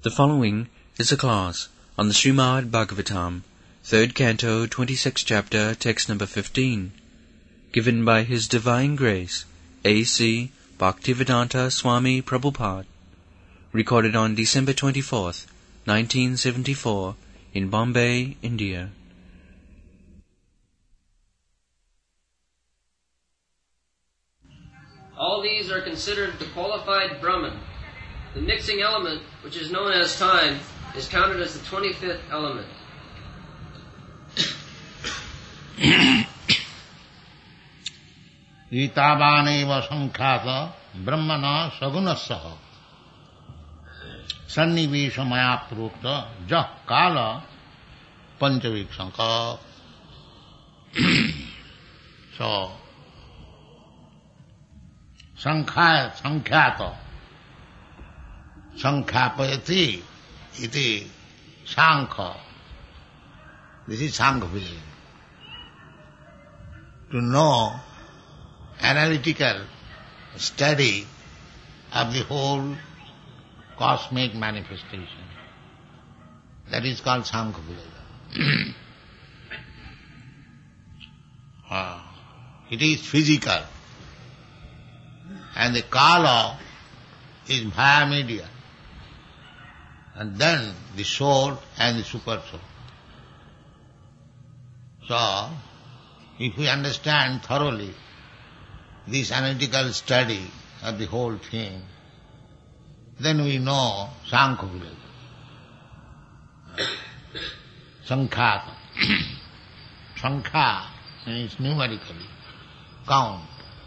The following is a class on the Srimad Bhagavatam, 3rd Canto, 26th Chapter, text number 15, given by His Divine Grace, A.C. Bhaktivedanta Swami Prabhupada, recorded on December 24th, 1974, in Bombay, India. All these are considered the qualified Brahman. The mixing element, which is known as time, is counted as the 25th element. Itavaneva sankhata brahmana sagunassaha sannivesha maya prokta jah kala panchaviksanka. So, sankhata sankhapayati iti sankha. This is sankha feeling. To know analytical study of the whole cosmic manifestation. That is called sankha feeling. It is physical. And the kala is via media. And then the soul and the super soul. So, if we understand thoroughly this analytical study of the whole thing, then we know Sankha Village. Sankhata. Sankha means numerically, count.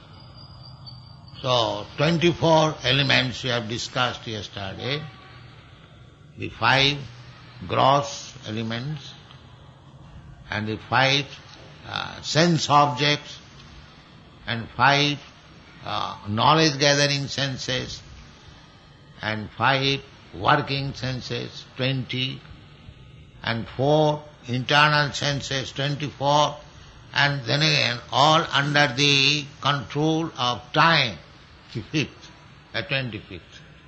So, 24 elements we have discussed yesterday. The 5 gross elements and the 5 sense objects and 5 knowledge gathering senses and 5 working senses, 20, and 4 internal senses, 24, and then again all under the control of time, the 5th, the 25th.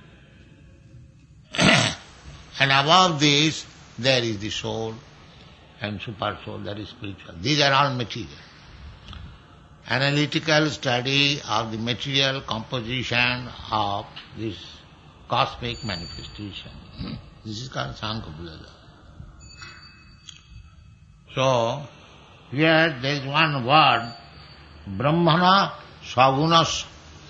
And above this, there is the soul and super soul, that is spiritual. These are all material. Analytical study of the material composition of this cosmic manifestation. This is called Sankhya. So, here there is one word, Brahmana Sagunas.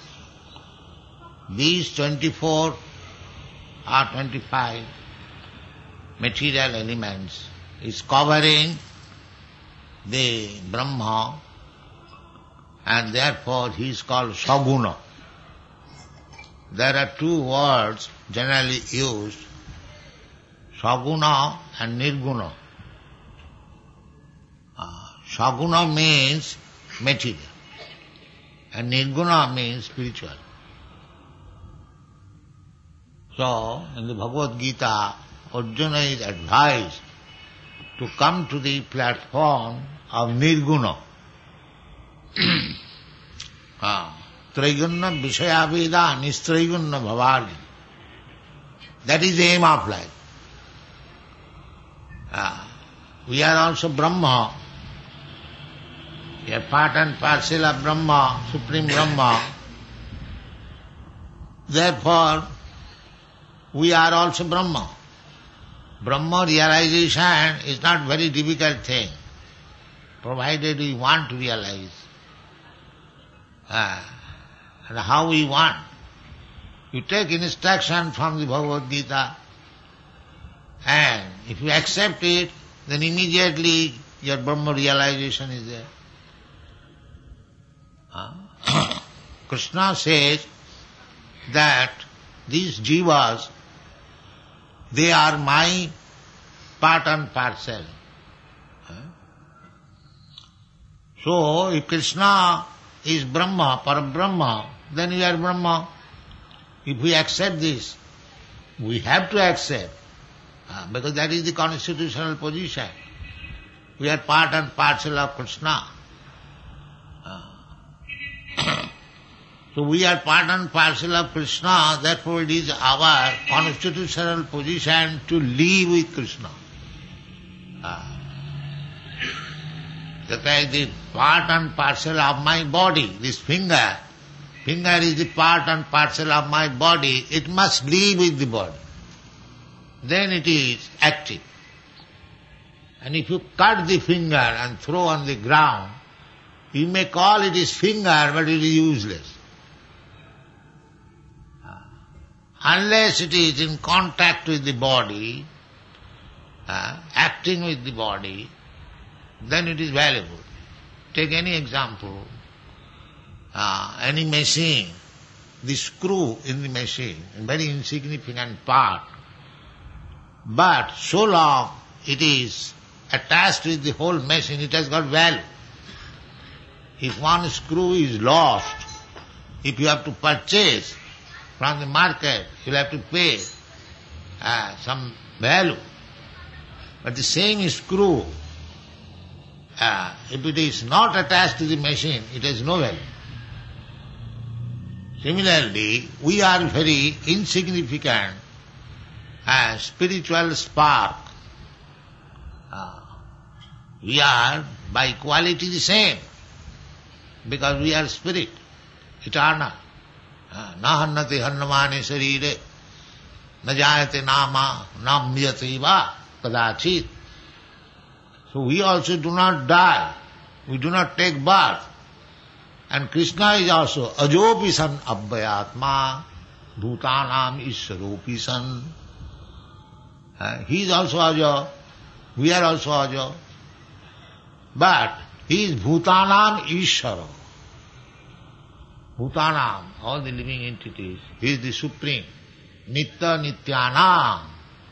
These 24 or 25 material elements is covering the Brahma, and therefore he is called Saguna. There are 2 words generally used, Saguna and Nirguna. Saguna means material, and Nirguna means spiritual. So, in the Bhagavad Gita, Arjuna is advised to come to the platform of Nirguna. Traigunna Vishaya Veda Nistraigunna Bhavardi. That is the aim of life. We are also Brahma. We are part and parcel of Brahma, Supreme Brahma. Therefore, we are also Brahma. Brahma realization is not very difficult thing, provided we want to realize. And how we want. You take instruction from the Bhagavad Gita, and if you accept it, then immediately your Brahma realization is there. Krishna says that these jivas, they are my part and parcel. So, if Krishna is Brahma, Parabrahma, then we are Brahma. If we accept this, we have to accept, because that is the constitutional position. We are part and parcel of Krishna. So we are part and parcel of Krishna, therefore it is our constitutional position to live with Krishna. That is the part and parcel of my body, this finger. Finger is the part and parcel of my body, it must live with the body. Then it is active. And if you cut the finger and throw on the ground, you may call it is finger, but it is useless. Unless it is in contact with the body, acting with the body, then it is valuable. Take any example, any machine, the screw in the machine, a very insignificant part, but so long it is attached with the whole machine, it has got value. If one screw is lost, if you have to purchase from the market, you will have to pay some value. But the same screw, if it is not attached to the machine, it has no value. Similarly, we are very insignificant spiritual spark. We are by quality the same, because we are spirit, eternal. Na hannati hannamane sarire, na jayate nama, na mriyate va kadachit. So we also do not die, we do not take birth. And Krishna is also ajopi san abhyatma, bhutanam isharopi san. He is also ajo, we are also ajo. But he is bhutanam isharo. Bhutanam, all the living entities, he is the supreme. Nitta nityanam.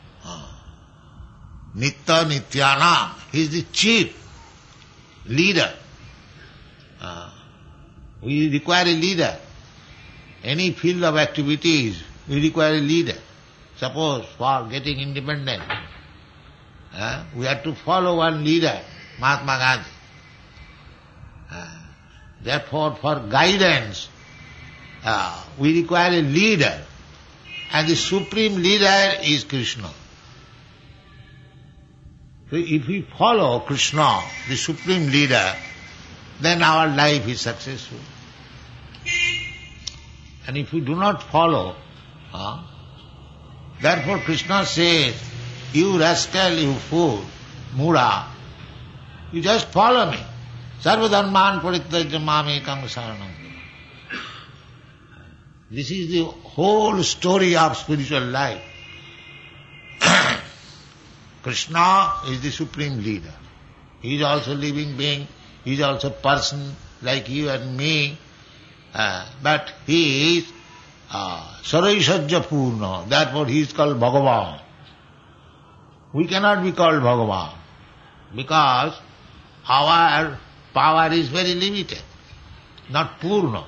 Nitta nityanam. He is the chief leader. We require a leader. Any field of activities, we require a leader. Suppose for getting independent, we have to follow one leader, Mahatma Gandhi. Therefore, for guidance, we require a leader, and the supreme leader is Krishna. So if we follow Krishna, the supreme leader, then our life is successful. And if we do not follow, therefore Krishna says, you rascal, you fool, mura, you just follow me. Sarvadharman parityajya mamekam saranam. This is the whole story of spiritual life. Krishna is the supreme leader. He is also living being, he is also person like you and me, but he is Saraisajya Purna, therefore he is called Bhagavan. We cannot be called Bhagavan, because our power is very limited, not Purna.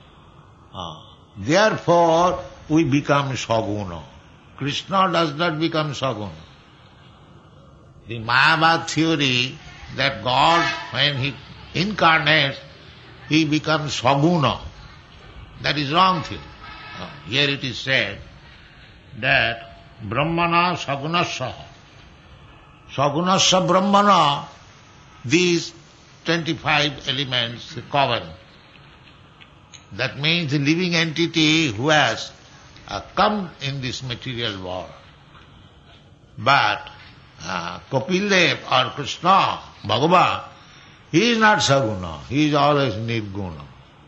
Therefore we become Saguna. Krishna does not become Saguna. The Mayavad theory that God, when He incarnates, He becomes Saguna. That is wrong theory. Here it is said that Brahmana Sagunasya. Sagunasya Brahmana, these 25 elements cover. That means the living entity who has come in this material world. But Kapildev or Krishna, Bhagavan, he is not Saguna, he is always Nirguna.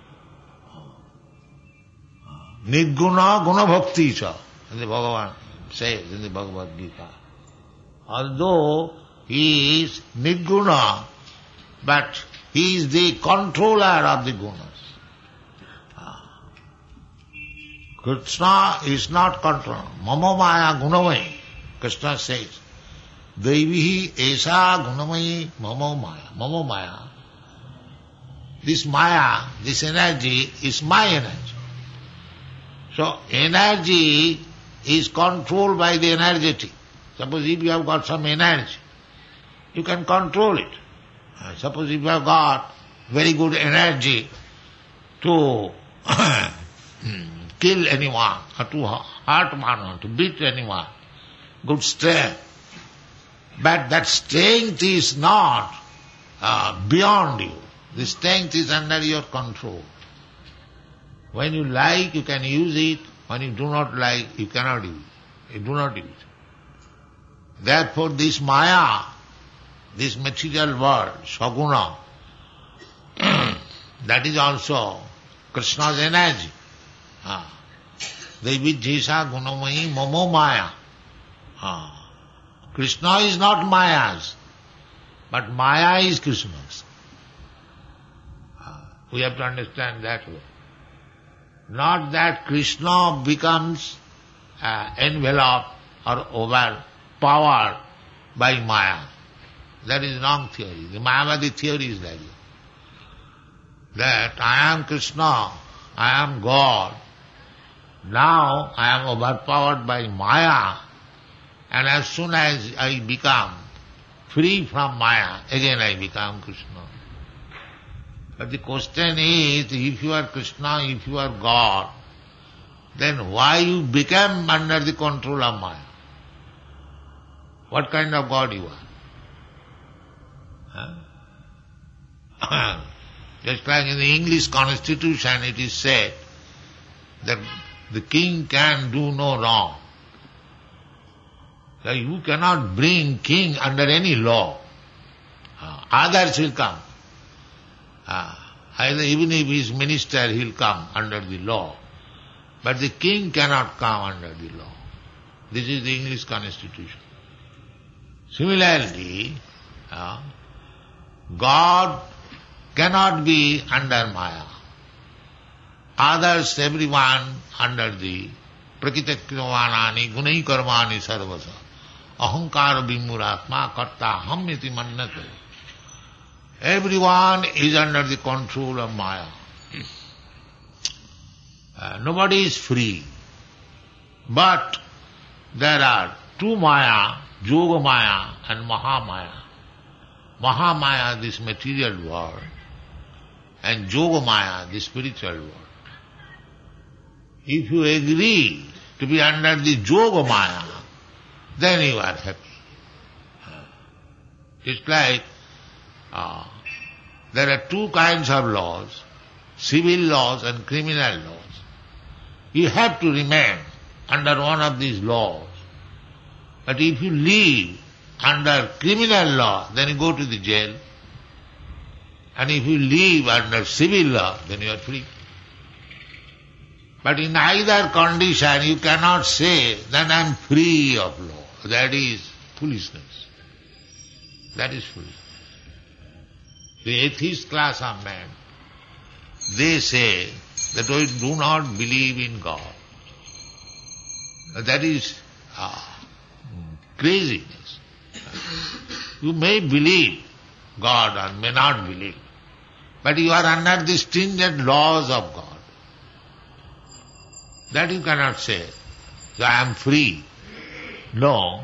Nirguna Guna Bhakti cha, and the Bhagavan says in the Bhagavad Gita. Although he is Nirguna, but he is the controller of the gunas. Krishna is not controller. Mama maya gunamai, Krishna says. Devihi esa gunamai mama maya. Mama maya. This maya, this energy is my energy. So energy is controlled by the energetic. Suppose if you have got some energy, you can control it. Suppose if you have got very good energy to kill anyone, or to hurt one, to beat anyone. Good strength. But that strength is not beyond you. The strength is under your control. When you like, you can use it. When you do not like, you cannot use it. You do not use it. Therefore this Maya, this material world, Saguna, that is also Krishna's energy. Devi Jesa Gunamayi Momo Maya. Krishna is not Maya's, but Maya is Krishna's. We have to understand that way. Not that Krishna becomes enveloped or overpowered by Maya. That is wrong theory. The Mayavadi theory is like that I am Krishna, I am God. Now I am overpowered by Maya, and as soon as I become free from Maya, again I become Krishna. But the question is, if you are Krishna, if you are God, then why you became under the control of Maya? What kind of God you are? Just like in the English constitution it is said that the king can do no wrong. So you cannot bring king under any law. Others will come. Even if he is minister, he will come under the law. But the king cannot come under the law. This is the English constitution. Similarly, God cannot be under Maya. Others, everyone under the prakritakrivanani gunai karmani sarvasa ahankara bimuratma karta ham iti mannate. Everyone is under the control of Maya. Nobody is free. But there are two Maya, Yoga Maya and Mahamaya. Mahamaya, this material world, and Yoga Maya, the spiritual world. If you agree to be under the Yoga Maya, then you are happy. It's like there are two kinds of laws, civil laws and criminal laws. You have to remain under one of these laws. But if you live under criminal law, then you go to the jail. And if you live under civil law, then you are free. But in either condition, you cannot say that I am free of law. That is foolishness. That is foolishness. The atheist class of men, they say that we do not believe in God. That is craziness. You may believe God or may not believe, but you are under the stringent laws of God. That you cannot say, I am free. No.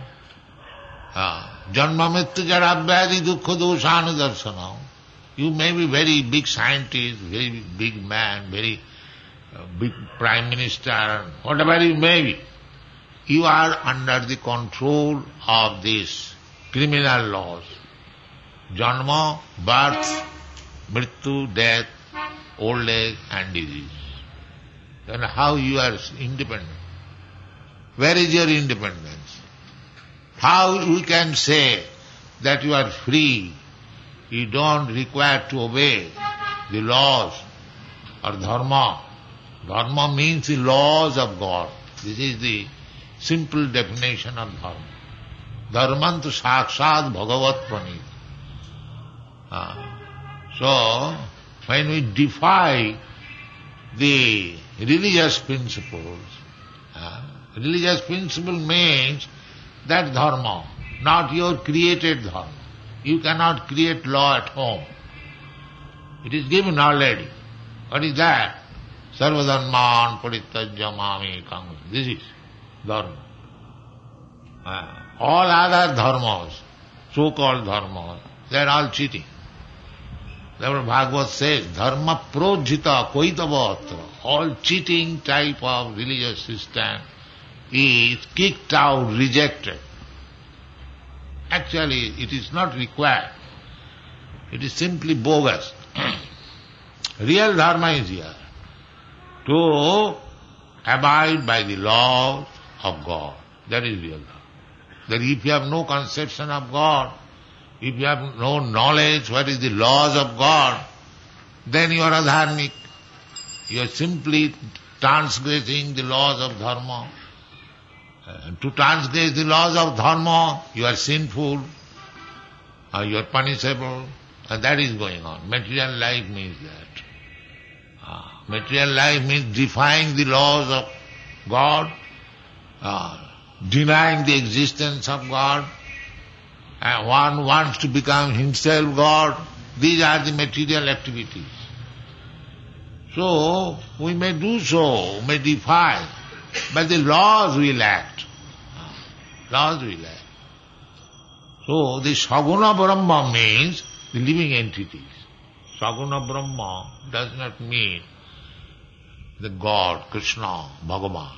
Janma mrityu jara vyadi dukkha doshanu darsana. You may be very big scientist, very big man, very big prime minister, whatever you may be. You are under the control of these criminal laws. Janma, birth, mrityu, death, old age and disease. Then how you are independent? Where is your independence? How we can say that you are free? You don't require to obey the laws or dharma. Dharma means the laws of God. This is the simple definition of dharma. Dharmantu sakshat bhagavat pranita. So, when we defy the religious principles, religious principle means that dharma, not your created dharma. You cannot create law at home. It is given already. What is that? Sarvadharman parityajya mamekam. This is dharma. All other dharmas, so-called dharmas, they are all cheating. Therefore Bhagavad says, dharma projita koitavatra. All cheating type of religious system is kicked out, rejected. Actually, it is not required. It is simply bogus. Real dharma is here. To abide by the laws of God. That is real dharma. That if you have no conception of God, if you have no knowledge what is the laws of God, then you are adharmic. You are simply transgressing the laws of dharma. To transgress the laws of dharma, you are sinful, or you are punishable, and that is going on. Material life means that. Material life means defying the laws of God, denying the existence of God, and one wants to become himself God. These are the material activities. So, we may do so, may defy, but the laws will act. Laws will act. So, the Saguna Brahma means the living entities. Saguna Brahma does not mean the God, Krishna, Bhagavan.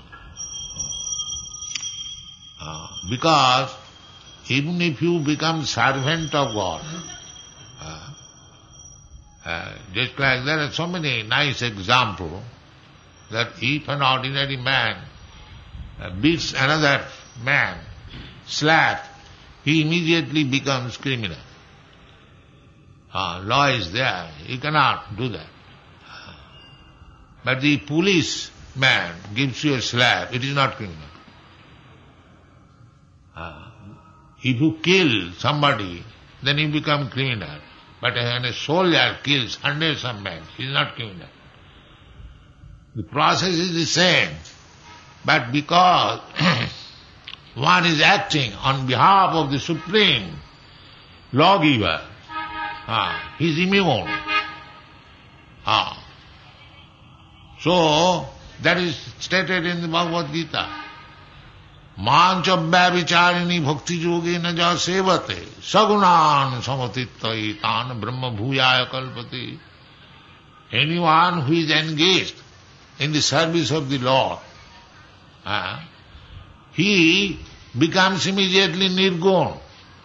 Because even if you become servant of God, just like there are so many nice examples that if an ordinary man beats another man, slap, he immediately becomes criminal. Law is there, he cannot do that. But the police man gives you a slap, it is not criminal. If you kill somebody, then you become criminal. But when a soldier kills hundreds of men, he is not criminal. The process is the same. But because one is acting on behalf of the Supreme Lawgiver, he is immune. So, that is stated in the Bhagavad Gita. Mancha vicharini bhakti yogi na ja sevate sagunan samatitta tan brahma bhuyaya kalpati. Anyone who is engaged in the service of the Lord, he becomes immediately nirgun.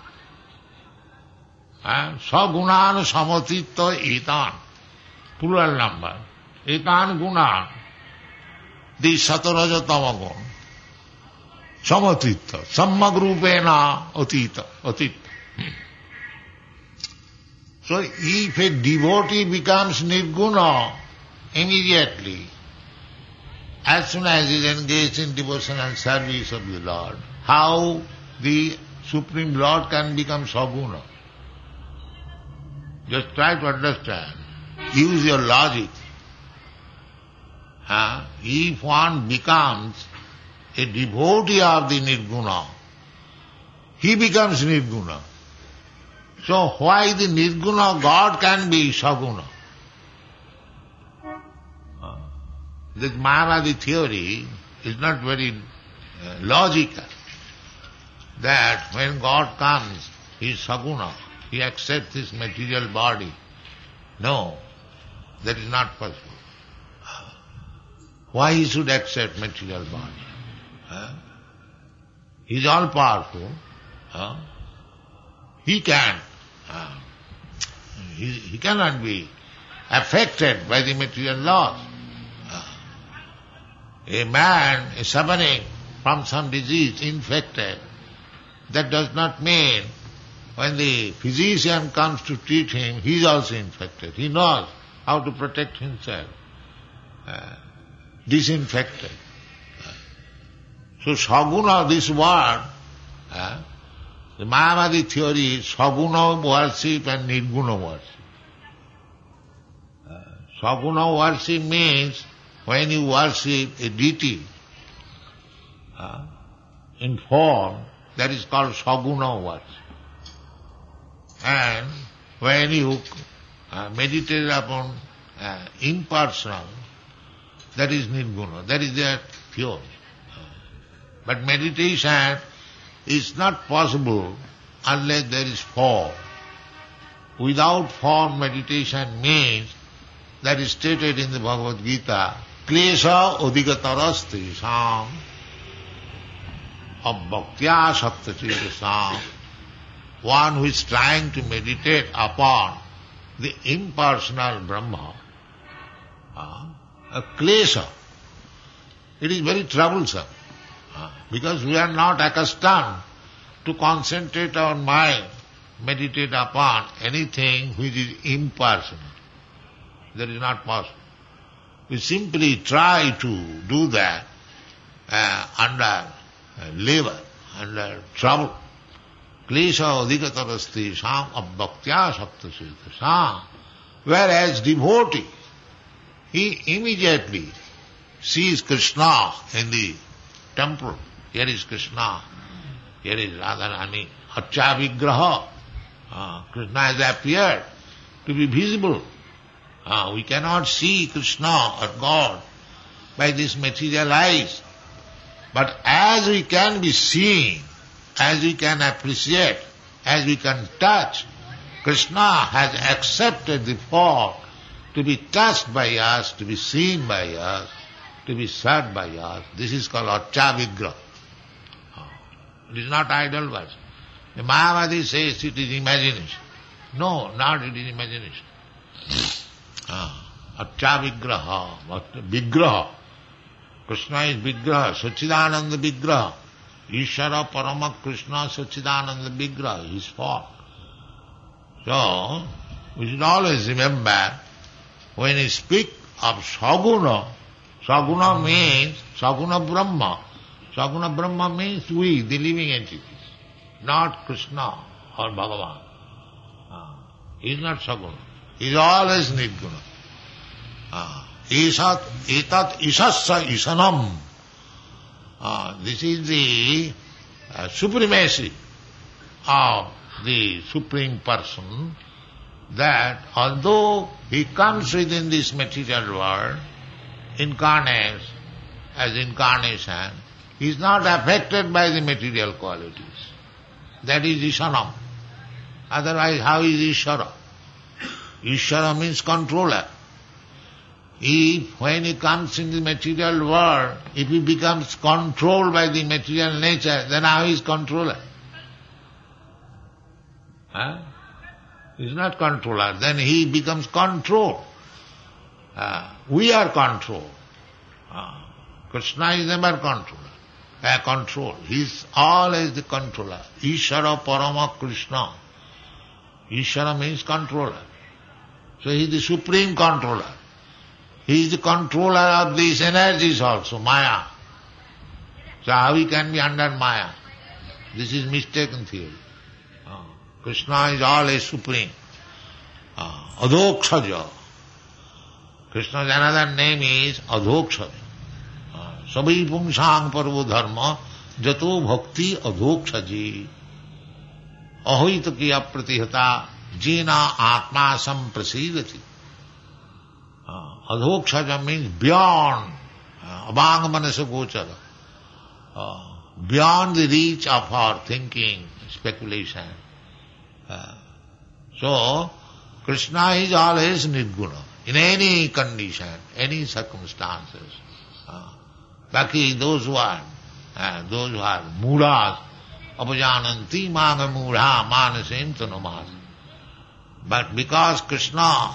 Sagunan samatitta etan, plural number. Etan gunan, the sataraja tamagun. Samatitta, sammagrupena atita. So if a devotee becomes nirguna immediately, as soon as he is engaged in devotional service of the Lord, how the Supreme Lord can become saguna? Just try to understand. Use your logic. If one becomes a devotee of the Nirguna, he becomes Nirguna. So why the Nirguna God can be Saguna? This Mayavadi theory is not very logical. That when God comes, he is Saguna, he accepts this material body. No, that is not possible. Why he should accept material body? He is all powerful. He can. He cannot be affected by the material laws. A man is suffering from some disease, infected. That does not mean when the physician comes to treat him, he is also infected. He knows how to protect himself. Disinfected. So Saguna, this word, the Mayavadi theory is Saguna worship and Nirguna worship. Saguna worship means when you worship a deity in form, that is called Saguna worship. And when you meditate upon impersonal, that is Nirguna, that is their pure. But meditation is not possible unless there is form. without form meditation means, that is stated in the Bhagavad Gita, klesha odhikatarasti sam abhaktya saptachedasam. One who is trying to meditate upon the impersonal Brahma, a klesha, it is very troublesome, because we are not accustomed to concentrate our mind, meditate upon anything which is impersonal. That is not possible. We simply try to do that under labor, under trouble. Klesha adhikatarasti sam abhaktya saptasita. Whereas devotee, he immediately sees Krishna in the temple. Here is Krishna, here is Radharani, Archa Vigraha. Krishna has appeared to be visible. We cannot see Krishna or God by this material eyes. But as we can be seen, as we can appreciate, as we can touch, Krishna has accepted the form to be touched by us, to be seen by us, to be served by us. This is called Archa Vigraha. It is not idle words. The Mayavadi says it is imagination. No, not it is imagination. Archa Vigraha, Vigraha. Krishna is Vigraha, Sachidananda Vigraha. Ishvara Parama Krishna Sachidananda Vigraha, his form. So, we should always remember, when we speak of Saguna, Saguna means Saguna Brahma. Saguna Brahma means we, the living entities, not Krishna or Bhagavan. He is not Saguna. He is always Nirguna. Isat, etat, isassa, isanam. This is the supremacy of the Supreme Person, that although he comes within this material world, incarnates as incarnation, he is not affected by the material qualities. That is Isanam. Otherwise, how is Ishvara? Ishvara means controller. If, when he comes in the material world, if he becomes controlled by the material nature, then how is controller? He is not controller. Then he becomes controlled. We are controlled. Krishna is never controlled. He is always the controller. Ishvara Parama Krishna. Ishvara means controller. So he is the supreme controller. He is the controller of these energies also, Maya. So how he can be under Maya? This is mistaken theory. Krishna is always supreme. Adhokshaja. Krishna's another name is Adhokshaja. Sabai pungsang parvo dharma jato bhakti adhokshaji. Ahoita kiya pratihata jena atma samprasidati. Adhokshaja means beyond, abhang manasa gochara, beyond the reach of our thinking, speculation. So, Krishna is always Nirguna, in any condition, any circumstances. Baki, those who are mudas, apajananti maga mudha manasem tanumas. But because Krishna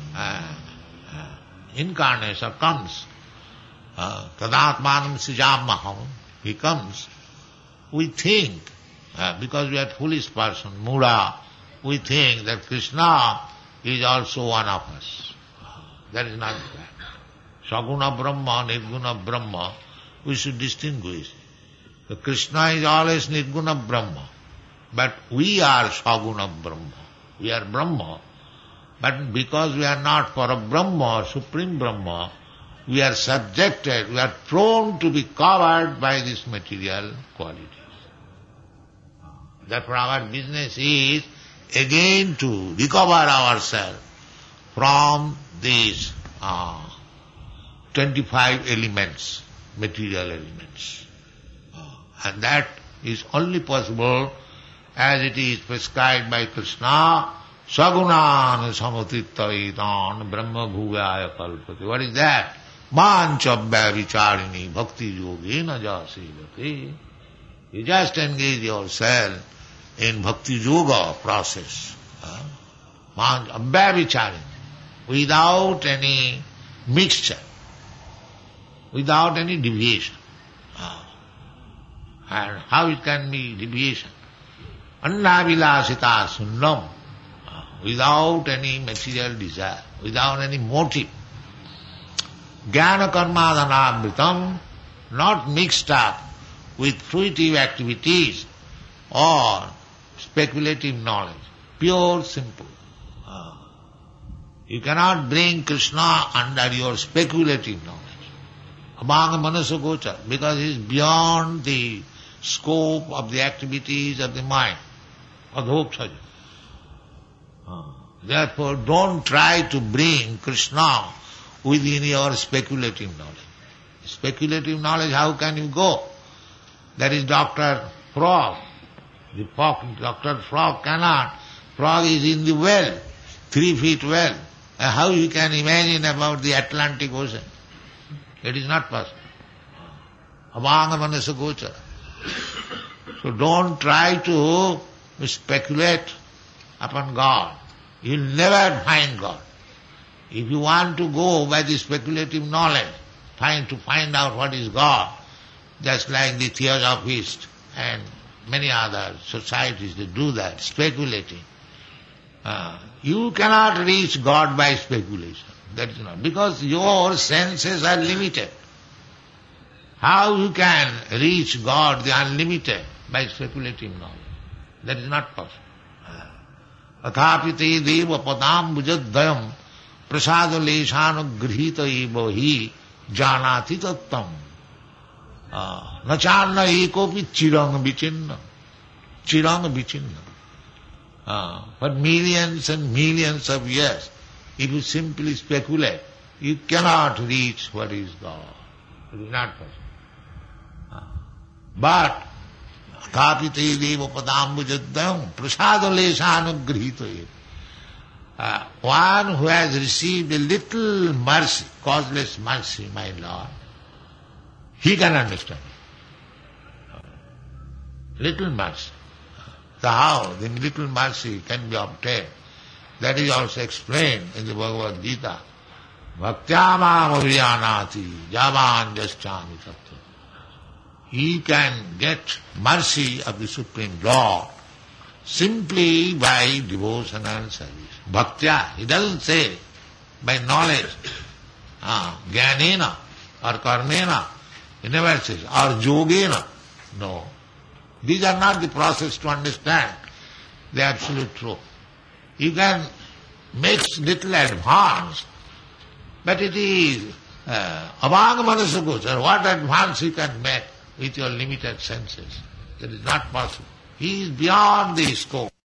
incarnation comes, tadatmanam sijamaham, he comes, we think, because we are foolish person, mudha, we think that Krishna is also one of us. That is not that. Saguna Brahma, Nirguna Brahma, we should distinguish. So Krishna is always Nirguna Brahma, but we are Saguna Brahma. We are Brahma, but because we are not Parabrahma, Supreme Brahma, we are subjected, we are prone to be covered by these material qualities. Therefore our business is again to recover ourselves from these 25 elements, material elements. And that is only possible as it is prescribed by Krishna, Sagunan samatittaitan brahma bhuvaya kalpati. What is that? Manchabhya vicharini bhakti yogena jasivati. You just engage yourself in bhakti yoga process. Abhya vicharini. Without any mixture. Without any deviation. And how it can be deviation? Annavilasita sunnam. Without any material desire, without any motive. Jnana karmadhanamritam, not mixed up with fruitive activities or speculative knowledge. Pure, simple. You cannot bring Krishna under your speculative knowledge. Abhanga manasa gochar, because he is beyond the scope of the activities of the mind. Adhoksaja. Therefore, don't try to bring Krishna within your speculative knowledge. Speculative knowledge, how can you go? That is Dr. Frog. Dr. Frog cannot. Frog is in the well, 3 feet well. How you can imagine about the Atlantic Ocean? It is not possible. Abhanga manasa gochara. So don't try to speculate upon God. You will never find God. If you want to go by the speculative knowledge, to find out what is God, just like the Theosophists and many other societies, they do that, speculating. You cannot reach God by speculation. That is not. Because your senses are limited. How you can reach God, the unlimited, by speculative knowledge? That is not possible. Athapite deva padam bhujaddayam prasada leshanugrihita eva hi janati tattam. Nacharna ekopi chirang vichinna. Chirang vichinna. For millions and millions of years, if you simply speculate, you cannot reach what is God. It is not possible. But Kapite deva padambujaddam prasada leshanugrihita. One who has received a little mercy, causeless mercy, my Lord, he can understand. Little mercy. So how the little mercy can be obtained? That is also explained in the Bhagavad Gita. Bhaktyamam aviyanati javan jaschami tattva. He can get mercy of the Supreme Lord simply by devotional service. Bhaktya, he doesn't say by knowledge, jnanena or karmena, he never says, or yogena. No. These are not the process to understand the absolute truth. You can make little advance, but it is abhanga manasa gochara. What advance you can make with your limited senses? That is not possible. He is beyond the scope.